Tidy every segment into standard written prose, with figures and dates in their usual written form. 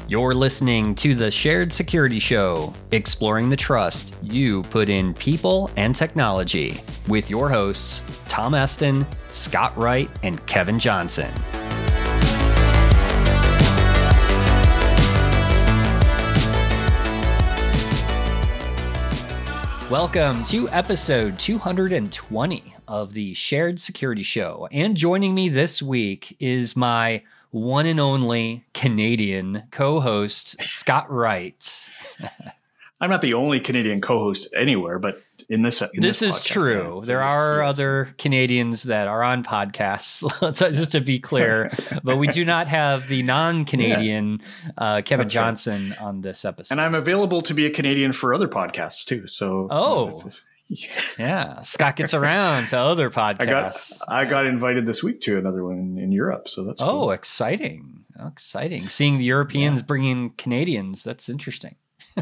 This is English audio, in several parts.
You're listening to the Shared Security Show, exploring the trust you put in people and technology, with your hosts, Tom Eston, Scott Wright, and Kevin Johnson. Welcome to episode 220 of the Shared Security Show. And joining me this week is my one and only Canadian co-host, Scott Wright. I'm not the only Canadian co-host anywhere, but in this is true. There are other Canadians that are on podcasts, just to be clear, but we do not have the non-Canadian Kevin Johnson on this episode. And I'm available to be a Canadian for other podcasts too. So, yeah, Scott gets around to other podcasts. I got invited this week to another one in Europe, so that's cool. Exciting! Seeing the Europeans bringing Canadians, that's interesting.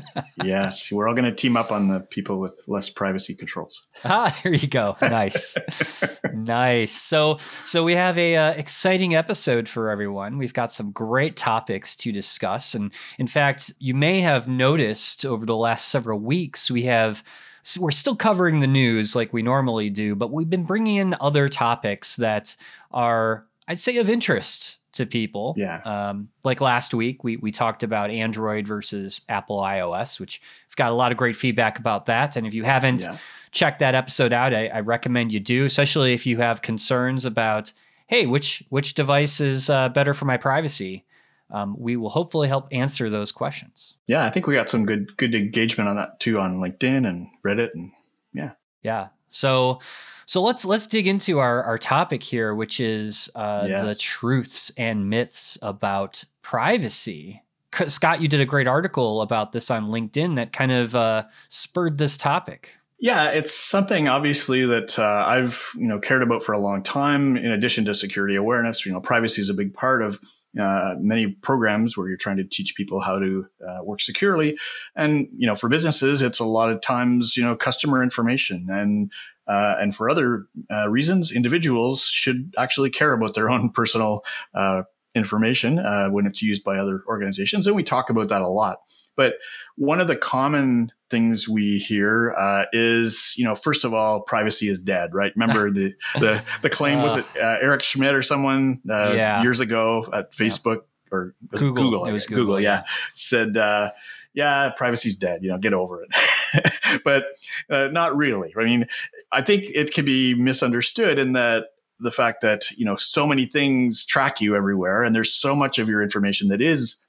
Yes, we're all going to team up on the people with less privacy controls. There you go. Nice. Nice. So we have a exciting episode for everyone. We've got some great topics to discuss. And in fact, you may have noticed over the last several weeks, we're still covering the news like we normally do, but we've been bringing in other topics that are, I'd say, of interest to people. Yeah. Like last week, we talked about Android versus Apple iOS, which we've got a lot of great feedback about that. And if you haven't checked that episode out, I recommend you do, especially if you have concerns about, hey, which device is better for my privacy? We will hopefully help answer those questions. Yeah, I think we got some good engagement on that too on LinkedIn and Reddit, and yeah. So let's dig into our topic here, which is the truths and myths about privacy. Scott, you did a great article about this on LinkedIn that kind of spurred this topic. Yeah, it's something obviously that I've cared about for a long time. In addition to security awareness, privacy is a big part of many programs where you're trying to teach people how to work securely. And for businesses, it's a lot of times customer information, and for other reasons, individuals should actually care about their own personal information when it's used by other organizations, and we talk about that a lot. But one of the common things we hear is, first of all, privacy is dead, right? Remember the claim, was it Eric Schmidt or someone years ago at Facebook or Google? It was Google, said, privacy's dead, get over it. But not really. I mean, I think it can be misunderstood in that the fact that, so many things track you everywhere, and there's so much of your information that is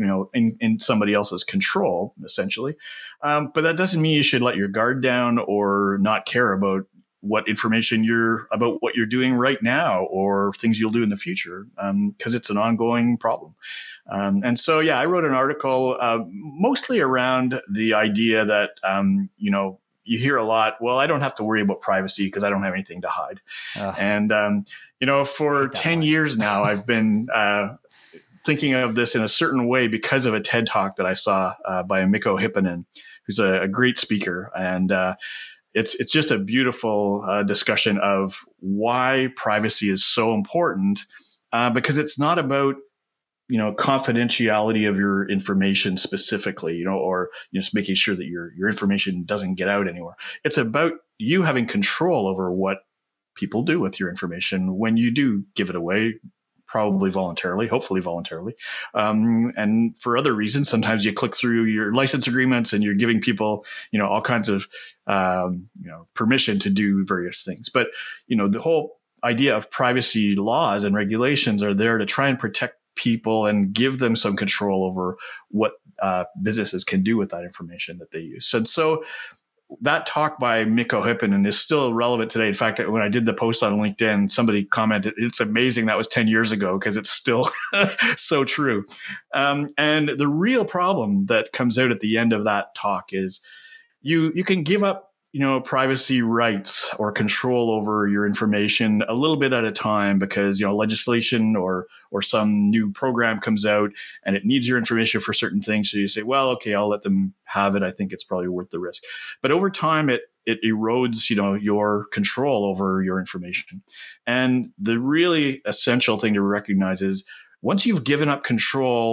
in somebody else's control, essentially. But that doesn't mean you should let your guard down or not care about what information about what you're doing right now or things you'll do in the future, because it's an ongoing problem. And so, I wrote an article mostly around the idea that, you hear a lot, well, I don't have to worry about privacy because I don't have anything to hide. And, for 10 years now, I've been thinking of this in a certain way because of a TED Talk that I saw by Mikko Hyppinen, who's a great speaker. And it's just a beautiful discussion of why privacy is so important, because it's not about confidentiality of your information specifically, or just making sure that your information doesn't get out anywhere. It's about you having control over what people do with your information when you do give it away, probably voluntarily, hopefully voluntarily. And for other reasons, sometimes you click through your license agreements and you're giving people, all kinds of, permission to do various things. But, the whole idea of privacy laws and regulations are there to try and protect people and give them some control over what businesses can do with that information that they use. And so that talk by Mikko Hyppinen is still relevant today. In fact, when I did the post on LinkedIn, somebody commented, it's amazing that was 10 years ago because it's still so true. And the real problem that comes out at the end of that talk is you can give up privacy rights or control over your information a little bit at a time because, legislation or some new program comes out and it needs your information for certain things. So you say, well, okay, I'll let them have it. I think it's probably worth the risk. But over time, it erodes, your control over your information. And the really essential thing to recognize is once you've given up control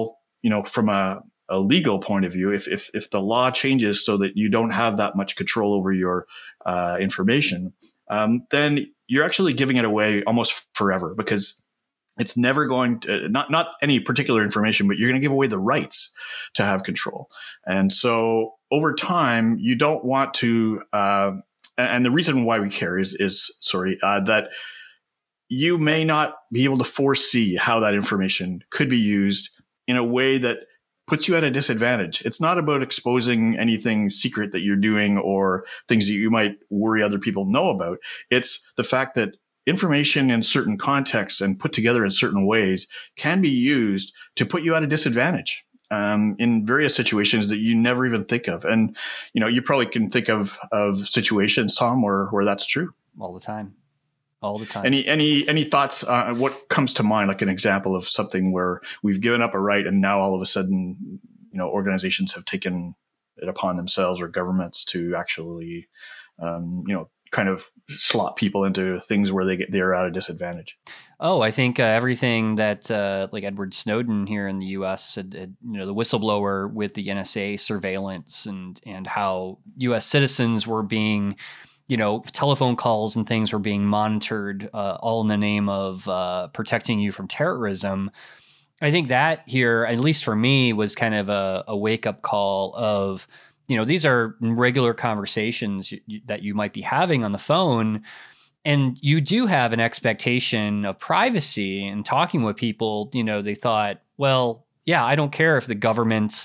from a legal point of view, if the law changes so that you don't have that much control over your information, then you're actually giving it away almost forever, because it's never going to, not any particular information, but you're going to give away the rights to have control. And so over time, you don't want to, and the reason why we care is that you may not be able to foresee how that information could be used in a way that puts you at a disadvantage. It's not about exposing anything secret that you're doing or things that you might worry other people know about. It's the fact that information in certain contexts and put together in certain ways can be used to put you at a disadvantage in various situations that you never even think of. And, you probably can think of situations, Tom, where that's true. All the time. All the time. Any thoughts? What comes to mind, like an example of something where we've given up a right and now all of a sudden, organizations have taken it upon themselves, or governments, to actually, kind of slot people into things where they're at a disadvantage? Oh, I think everything that like Edward Snowden here in the U.S., the whistleblower with the NSA surveillance and how U.S. citizens were being, telephone calls and things were being monitored, all in the name of protecting you from terrorism. I think that here, at least for me, was kind of a wake-up call of, these are regular conversations that you might be having on the phone, and you do have an expectation of privacy. And talking with people, they thought, well, yeah, I don't care if the government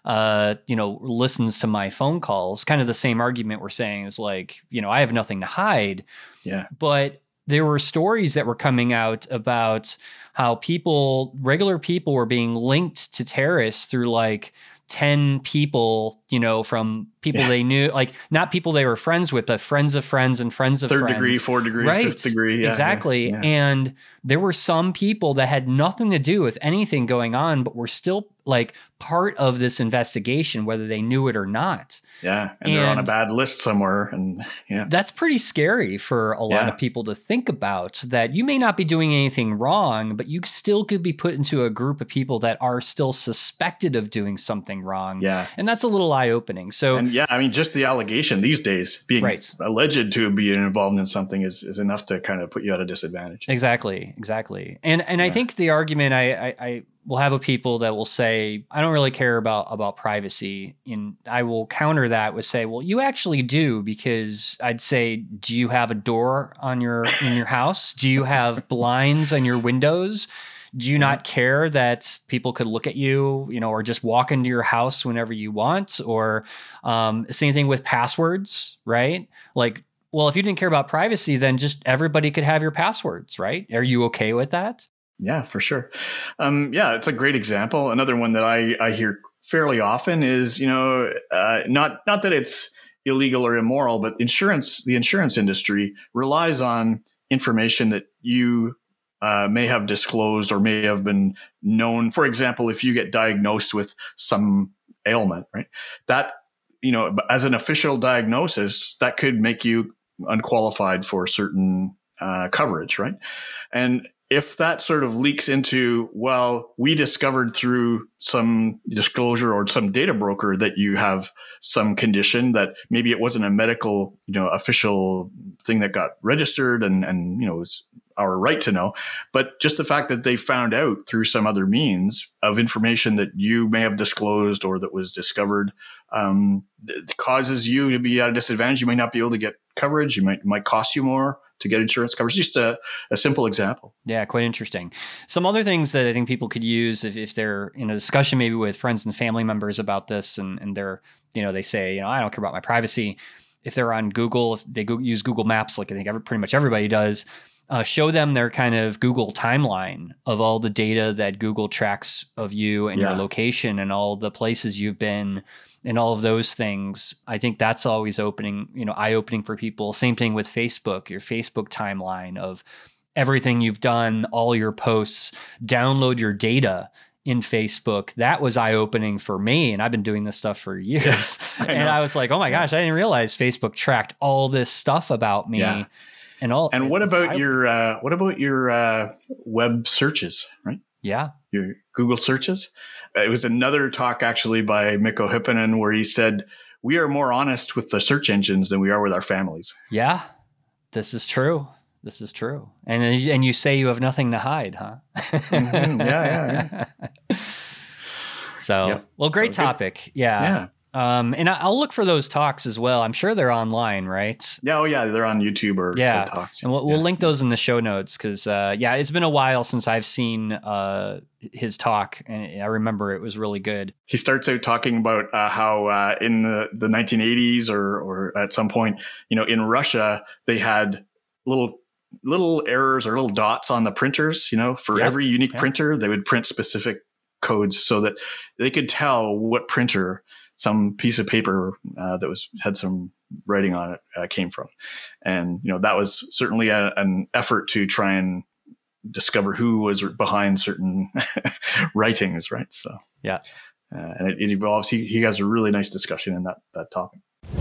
listens to my phone calls. Kind of the same argument we're saying is like, I have nothing to hide. Yeah. But there were stories that were coming out about how regular people were being linked to terrorists through like 10 people, from people they knew, like not people they were friends with, but friends of friends and friends of third friends. degree, fourth degree, right. fifth degree. Yeah, exactly. Yeah. And there were some people that had nothing to do with anything going on, but were still like part of this investigation, whether they knew it or not. Yeah. And they're on a bad list somewhere. And yeah, that's pretty scary for a lot of people to think about, that you may not be doing anything wrong, but you still could be put into a group of people that are still suspected of doing something wrong. Yeah. And that's a little eye-opening. So, and I mean, just the allegation these days, being alleged to be involved in something is enough to kind of put you at a disadvantage. Exactly. And I think the argument I will have with people that will say, I don't really care about privacy. And I will counter that with say, well, you actually do, because I'd say, do you have a door in your house? Do you have blinds on your windows? Do you not care that people could look at you, or just walk into your house whenever you want? Or same thing with passwords, right? Like, well, if you didn't care about privacy, then just everybody could have your passwords, right? Are you okay with that? Yeah, for sure. It's a great example. Another one that I hear fairly often is, not that it's illegal or immoral, but the insurance industry relies on information that you may have disclosed or may have been known. For example, if you get diagnosed with some ailment, right, that, as an official diagnosis, that could make you unqualified for certain coverage, right? And if that sort of leaks into, well, we discovered through some disclosure or some data broker that you have some condition that maybe it wasn't a medical, official thing that got registered and it was our right to know, but just the fact that they found out through some other means of information that you may have disclosed or that was discovered, it causes you to be at a disadvantage. You may not be able to get coverage. It might cost you more to get insurance coverage. Just a simple example. Yeah, quite interesting. Some other things that I think people could use if they're in a discussion maybe with friends and family members about this, and they're, they say, I don't care about my privacy. If they're on Google, if they use Google Maps, like I think pretty much everybody does, show them their kind of Google timeline of all the data that Google tracks of you and your location and all the places you've been and all of those things. I think that's always eye-opening for people. Same thing with Facebook, your Facebook timeline of everything you've done, all your posts, download your data in Facebook. That was eye-opening for me. And I've been doing this stuff for years. I was like, oh my gosh, I didn't realize Facebook tracked all this stuff about me. Yeah. And what about your web searches, right? Yeah. your Google searches. It was another talk actually by Mikko Hyppinen where he said, we are more honest with the search engines than we are with our families. Yeah, this is true. This is true. And you say you have nothing to hide, huh? Mm-hmm. Yeah. So, yep. Well, great so topic. Yeah. And I'll look for those talks as well. I'm sure they're online, right? Yeah. Oh, yeah. They're on YouTube or TED Talks. And we'll link those in the show notes because, it's been a while since I've seen his talk, and I remember it was really good. He starts out talking about how in the 1980s or at some point, in Russia, they had little errors or little dots on the printers, for every unique printer, they would print specific codes so that they could tell what printer some piece of paper that had some writing on it came from. And, that was certainly an effort to try and discover who was behind certain writings, right? So, and it evolves. He has a really nice discussion in that topic.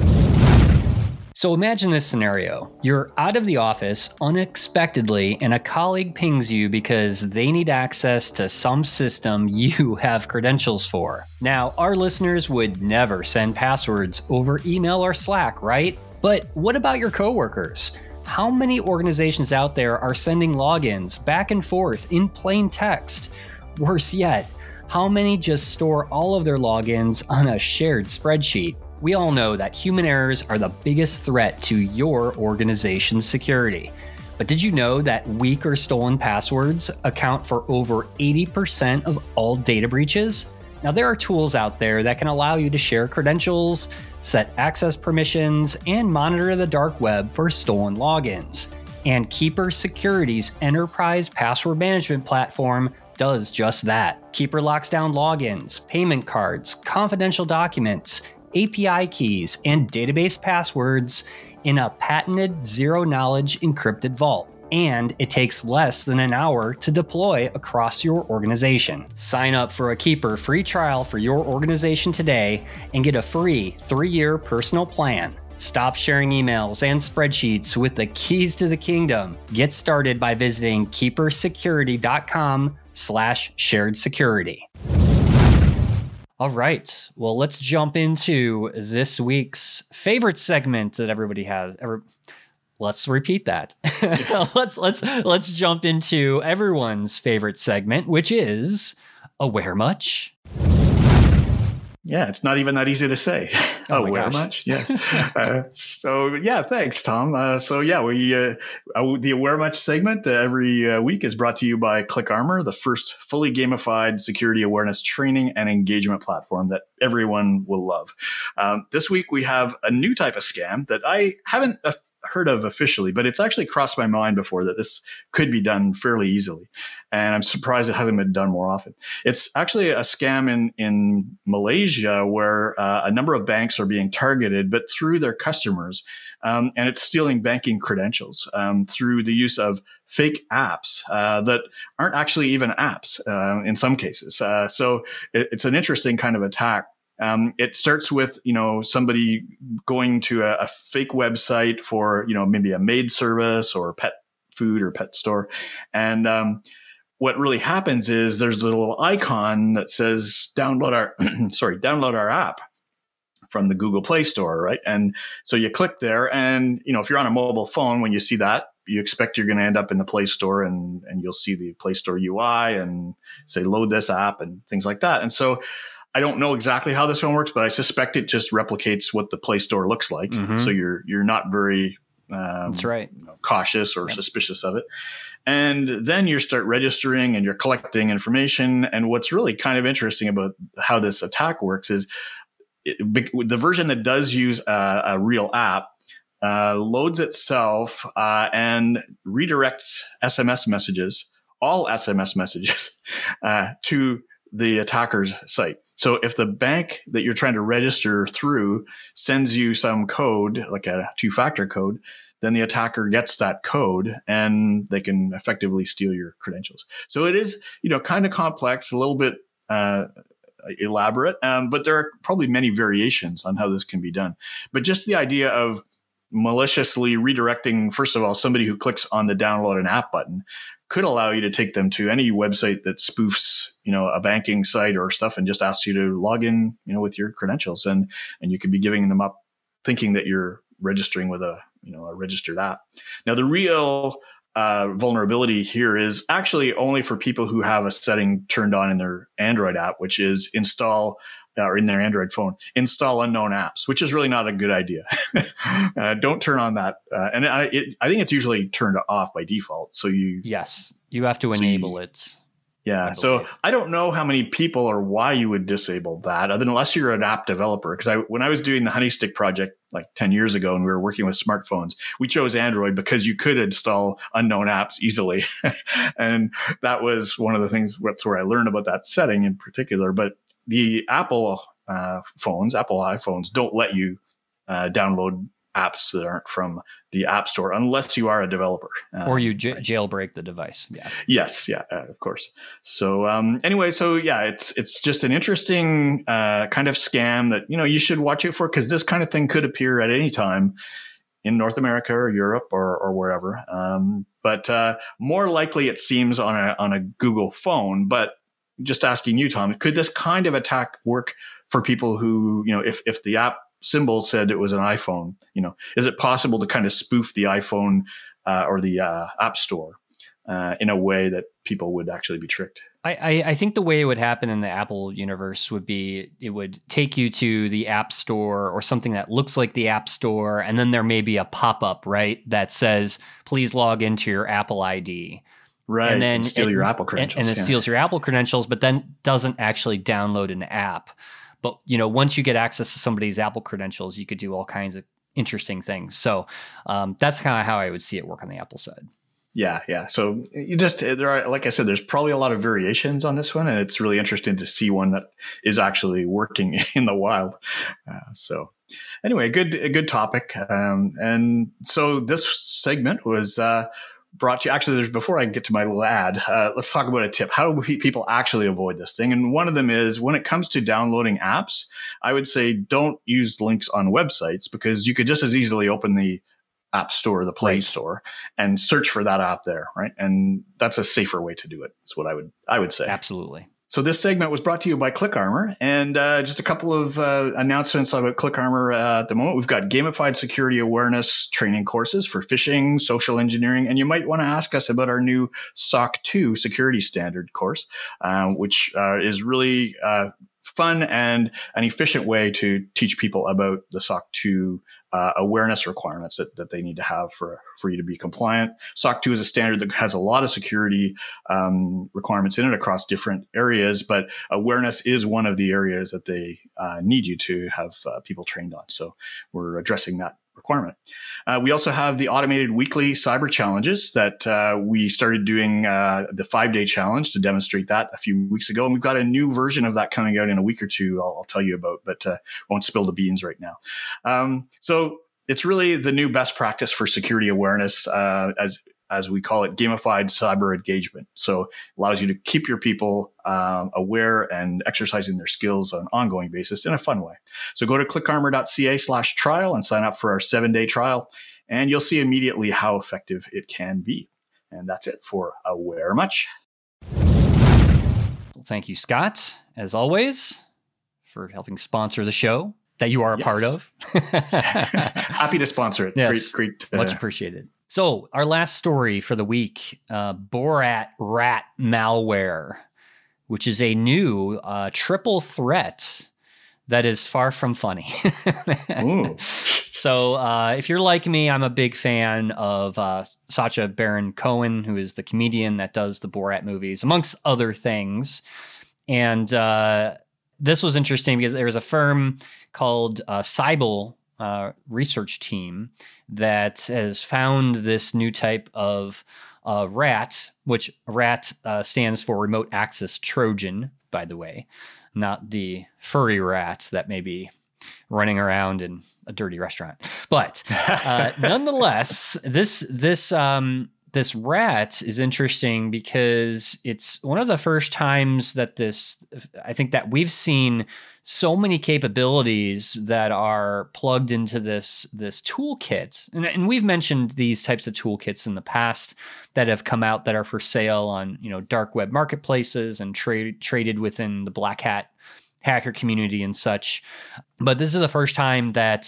So imagine this scenario. You're out of the office unexpectedly and a colleague pings you because they need access to some system you have credentials for. Now, our listeners would never send passwords over email or Slack, right? But what about your coworkers? How many organizations out there are sending logins back and forth in plain text? Worse yet, how many just store all of their logins on a shared spreadsheet? We all know that human errors are the biggest threat to your organization's security. But did you know that weak or stolen passwords account for over 80% of all data breaches? Now, there are tools out there that can allow you to share credentials, set access permissions, and monitor the dark web for stolen logins. And Keeper Security's enterprise password management platform does just that. Keeper locks down logins, payment cards, confidential documents, API keys, and database passwords in a patented zero-knowledge encrypted vault. And it takes less than an hour to deploy across your organization. Sign up for a Keeper free trial for your organization today and get a free 3-year personal plan. Stop sharing emails and spreadsheets with the keys to the kingdom. Get started by visiting keepersecurity.com/shared security. All right. Well, let's jump into this week's favorite segment that everybody has. Let's repeat that. Let's jump into everyone's favorite segment, which is Aware Much? Yeah, it's not even that easy to say. Aware Much? Yes. Thanks, Tom. The Aware Much segment every week is brought to you by ClickArmor, the first fully gamified security awareness training and engagement platform that everyone will love. This week, we have a new type of scam that I haven't heard of officially, but it's actually crossed my mind before that this could be done fairly easily. And I'm surprised it hasn't been done more often. It's actually a scam in Malaysia where a number of banks are being targeted, but through their customers. And it's stealing banking credentials through the use of fake apps that aren't actually even apps in some cases. So it's an interesting kind of attack. It starts with, somebody going to a fake website for, maybe a maid service or pet food or pet store. And what really happens is there's a little icon that says download our app from the Google Play Store, right? And so you click there and, if you're on a mobile phone, when you see that, you expect you're going to end up in the Play Store and you'll see the Play Store UI and say, load this app and things like that. And so I don't know exactly how this one works, but I suspect it just replicates what the Play Store looks like. Mm-hmm. So you're not very that's right. Cautious or suspicious of it. And then you start registering and you're collecting information. And what's really kind of interesting about how this attack works is the version that does use a real app loads itself and redirects SMS messages, all SMS messages, to the attacker's site. So if the bank that you're trying to register through sends you some code, like a 2-factor code, then the attacker gets that code and they can effectively steal your credentials. So it is, kind of complex, a little bit elaborate, but there are probably many variations on how this can be done. But just the idea of maliciously redirecting, first of all, somebody who clicks on the download an app button could allow you to take them to any website that spoofs, a banking site or stuff and just asks you to log in, with your credentials, and you could be giving them up thinking that you're registering with a registered app. Now, the real vulnerability here is actually only for people who have a setting turned on in their Android app, which is install or in their Android phone, install unknown apps, which is really not a good idea. Don't turn on that. And I think it's usually turned off by default. So yes, you have to enable it. Yeah. So I don't know how many people or why you would disable that, unless you're an app developer. Because when I was doing the Honeystick project like 10 years ago and we were working with smartphones, we chose Android because you could install unknown apps easily. And that was one of the things, that's where I learned about that setting in particular. But the Apple iPhones don't let you download apps that aren't from the App Store unless you are a developer. Or you jailbreak the device. Yeah. Yes. Yeah, of course. So anyway, it's just an interesting kind of scam that, you should watch out for, because this kind of thing could appear at any time in North America or Europe or wherever. But more likely it seems on a Google phone. But just asking you, Tom, could this kind of attack work for people who, if the app symbol said it was an iPhone, is it possible to kind of spoof the iPhone or the App Store in a way that people would actually be tricked? I think the way it would happen in the Apple universe would be it would take you to the App Store or something that looks like the App Store, and then there may be a pop-up, right, that says, please log into your Apple ID. Right, and then steal your Apple credentials. And it steals your Apple credentials, but then doesn't actually download an app. But, once you get access to somebody's Apple credentials, you could do all kinds of interesting things. So that's kind of how I would see it work on the Apple side. Yeah. So there are, like I said, there's probably a lot of variations on this one, and it's really interesting to see one that is actually working in the wild. So anyway, a good topic. And so this segment was brought to you. Actually, before I get to my little ad, let's talk about a tip. How do people actually avoid this thing? And one of them is, when it comes to downloading apps, I would say don't use links on websites, because you could just as easily open the App Store, the Play Store, and search for that app there, right? And that's a safer way to do it. That's what I would say. Absolutely. So this segment was brought to you by ClickArmor, and just a couple of announcements about ClickArmor at the moment. We've got gamified security awareness training courses for phishing, social engineering, and you might want to ask us about our new SOC 2 security standard course, which is really fun and an efficient way to teach people about the SOC 2 awareness requirements that they need to have for you to be compliant. SOC 2 is a standard that has a lot of security requirements in it across different areas, but awareness is one of the areas that they need you to have people trained on. So we're addressing that requirement. We also have the automated weekly cyber challenges that we started doing the 5-day challenge to demonstrate that a few weeks ago. And we've got a new version of that coming out in a week or two I'll tell you about, but won't spill the beans right now. So it's really the new best practice for security awareness, as we call it, gamified cyber engagement. So it allows you to keep your people aware and exercising their skills on an ongoing basis in a fun way. So go to clickarmor.ca/trial and sign up for our 7-day trial, and you'll see immediately how effective it can be. And that's it for Aware Much. Well, thank you, Scott, as always, for helping sponsor the show that you are a part of. Happy to sponsor it. Yes, great. Much appreciated. So our last story for the week, Borat rat malware, which is a new triple threat that is far from funny. So if you're like me, I'm a big fan of Sacha Baron Cohen, who is the comedian that does the Borat movies, amongst other things. And this was interesting because there was a firm called Cybele research team that has found this new type of rat, which rat stands for remote access Trojan, by the way, not the furry rat that may be running around in a dirty restaurant. But nonetheless, this this rat is interesting because it's one of the first times that I think that we've seen so many capabilities that are plugged into this toolkit. And we've mentioned these types of toolkits in the past that have come out that are for sale on, dark web marketplaces and traded within the Black Hat hacker community and such. But this is the first time that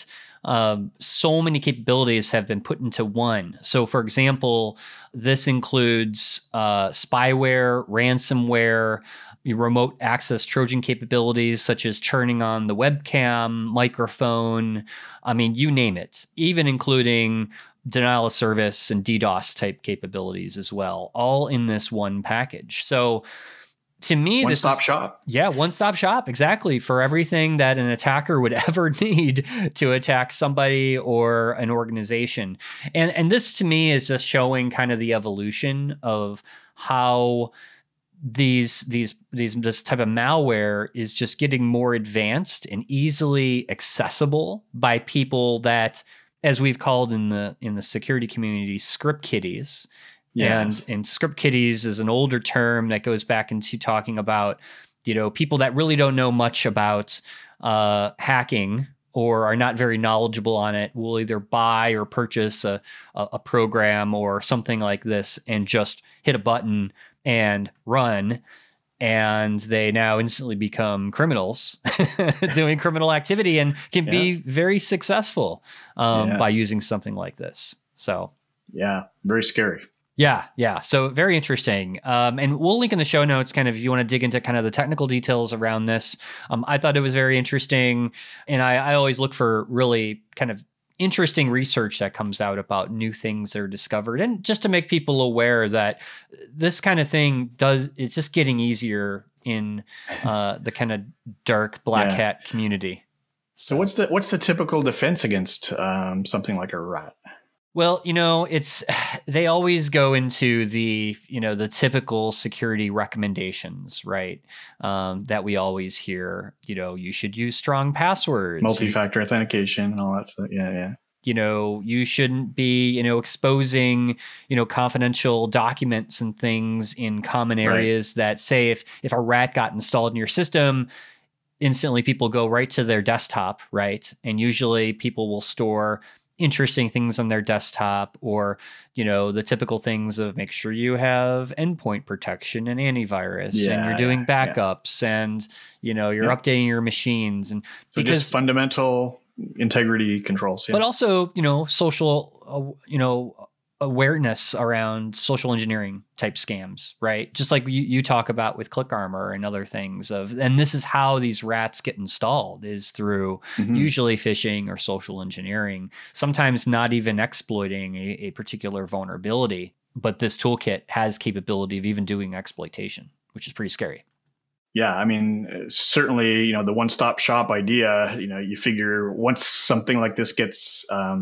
so many capabilities have been put into one. So, for example, this includes spyware, ransomware, remote access Trojan capabilities, such as turning on the webcam, microphone. I mean, you name it, even including denial of service and DDoS type capabilities as well, all in this one package. So, to me, one-stop shop. Yeah, one-stop shop, exactly, for everything that an attacker would ever need to attack somebody or an organization. And this, to me, is just showing kind of the evolution of how this type of malware is just getting more advanced and easily accessible by people that, as we've called in the security community, script kiddies. Yes. And script kiddies is an older term that goes back into talking about, people that really don't know much about hacking or are not very knowledgeable on it will either buy or purchase a program or something like this and just hit a button and run. And they now instantly become criminals doing criminal activity and can be very successful by using something like this. So, yeah, very scary. Yeah. So very interesting. And we'll link in the show notes kind of if you want to dig into kind of the technical details around this. I thought it was very interesting. And I always look for really kind of interesting research that comes out about new things that are discovered. And just to make people aware that this kind of thing it's just getting easier in the kind of dark Black Hat community. So what's the typical defense against something like a rat? Well, they always go into the typical security recommendations, right? That we always hear, you should use strong passwords, multi-factor authentication and all that stuff. Yeah. You shouldn't be, exposing, confidential documents and things in common areas that say if a rat got installed in your system, instantly people go right to their desktop, right? And usually people will store interesting things on their desktop or, the typical things of make sure you have endpoint protection and antivirus and you're doing backups and, you're updating your machines. And so just fundamental integrity controls. Yeah. But also, social, awareness around social engineering type scams, right? Just like you talk about with ClickArmor and other things and this is how these rats get installed is through usually phishing or social engineering, sometimes not even exploiting a particular vulnerability, but this toolkit has capability of even doing exploitation, which is pretty scary. Yeah, I mean, certainly, the one-stop shop idea, you figure once something like this gets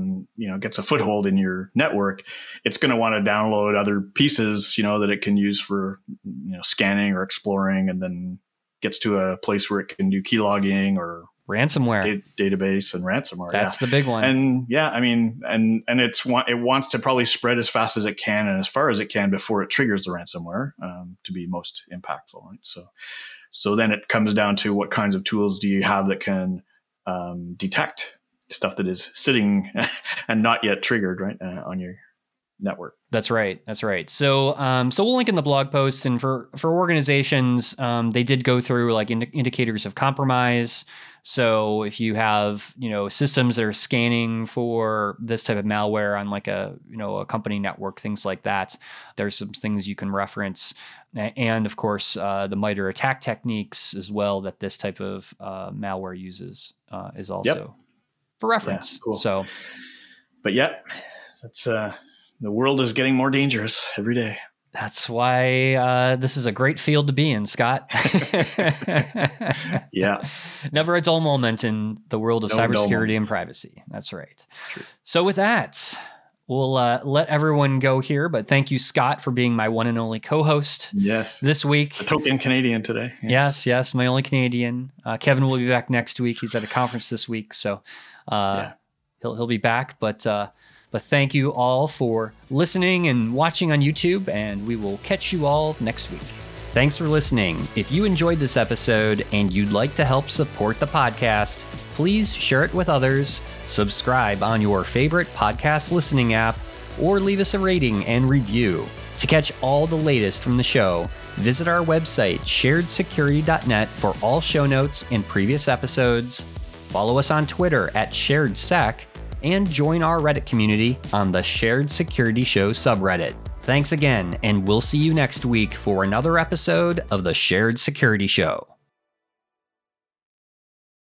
a foothold in your network, it's going to want to download other pieces, that it can use for, scanning or exploring, and then gets to a place where it can do keylogging or ransomware database and ransomware. That's the big one. And it wants to probably spread as fast as it can and as far as it can before it triggers the ransomware to be most impactful. Right? So then it comes down to what kinds of tools do you have that can detect stuff that is sitting and not yet triggered right on your network. That's right. So we'll link in the blog post, and for organizations, they did go through like indicators of compromise. So if you have, systems that are scanning for this type of malware on like a company network, things like that, there's some things you can reference. And of course, the MITRE attack techniques as well that this type of malware uses is also for reference. Yeah, cool. So, but that's the world is getting more dangerous every day. That's why this is a great field to be in, Scott. Yeah. Never a dull moment in the world of cybersecurity and privacy. That's right. True. So with that, we'll let everyone go here. But thank you, Scott, for being my one and only co-host this week. A token Canadian today. Yes, my only Canadian. Kevin will be back next week. He's at a conference this week. So he'll be back. But But thank you all for listening and watching on YouTube, and we will catch you all next week. Thanks for listening. If you enjoyed this episode and you'd like to help support the podcast, please share it with others, subscribe on your favorite podcast listening app, or leave us a rating and review. To catch all the latest from the show, visit our website, sharedsecurity.net, for all show notes and previous episodes. Follow us on Twitter @SharedSec, and join our Reddit community on the Shared Security Show subreddit. Thanks again, and we'll see you next week for another episode of the Shared Security Show.